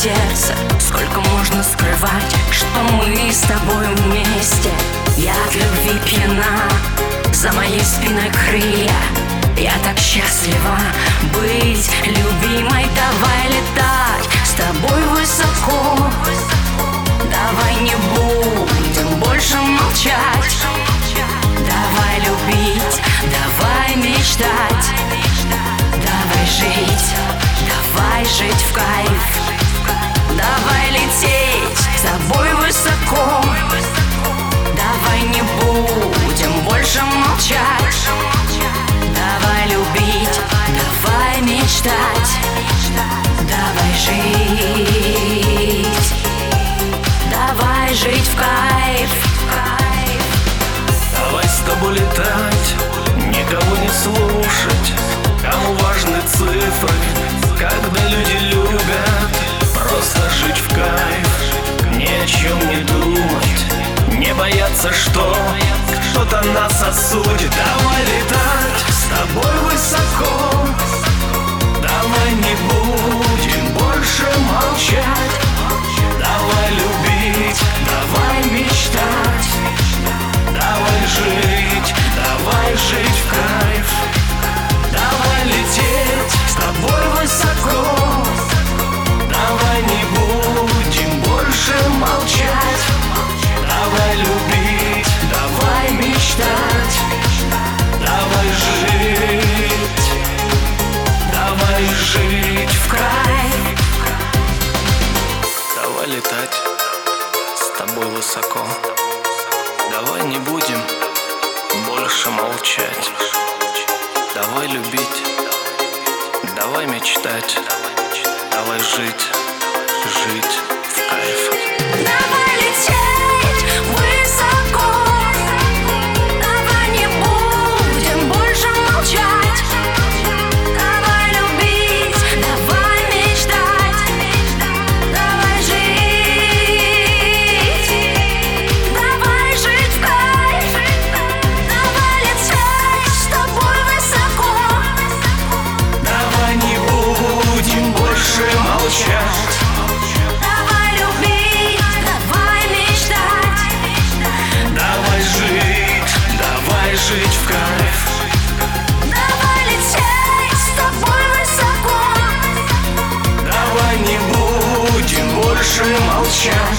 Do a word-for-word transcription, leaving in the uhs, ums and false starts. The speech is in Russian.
сердце. Сколько можно скрывать, что мы с тобой вместе? Я от любви пьяна, за моей спиной крылья. Я так счастлива быть любимой. Давай летать с тобой высоко. Давай не будем больше молчать. Давай любить, давай мечтать. Давай жить, давай жить в кайф. Давай лететь с тобой высоко. Давай не будем больше молчать. Давай любить, давай мечтать. Давай жить, давай жить в кайф. Давай с тобой летать, никого не слушать. Кому важны цифры, когда люди любят. Просто жить в кайф, ни о чем не думать. Не бояться, что кто-то нас осудит. Давай летать с тобой высоко. Давай не будем больше молчать. Давай любить, давай мечтать. Давай жить, давай жить в кайф. Давай лететь с тобой высоко. Давай не будем больше молчать. Давай любить, давай мечтать. Давай жить, давай жить в кайф. Давай летать с тобой высоко. Давай не будем больше молчать. Давай любить, давай мечтать. Давай жить, жить в кайф. Давай лететь высоко. Давай не будем больше молчать. Давай любить, давай мечтать. Давай жить, давай жить в кайф. Давай лететь с тобой высоко. Давай не будем больше молчать. Давай любить, давай мечтать. Давай жить, давай жить в кайф. Давай лететь с тобой высоко. Давай не будем больше молчать.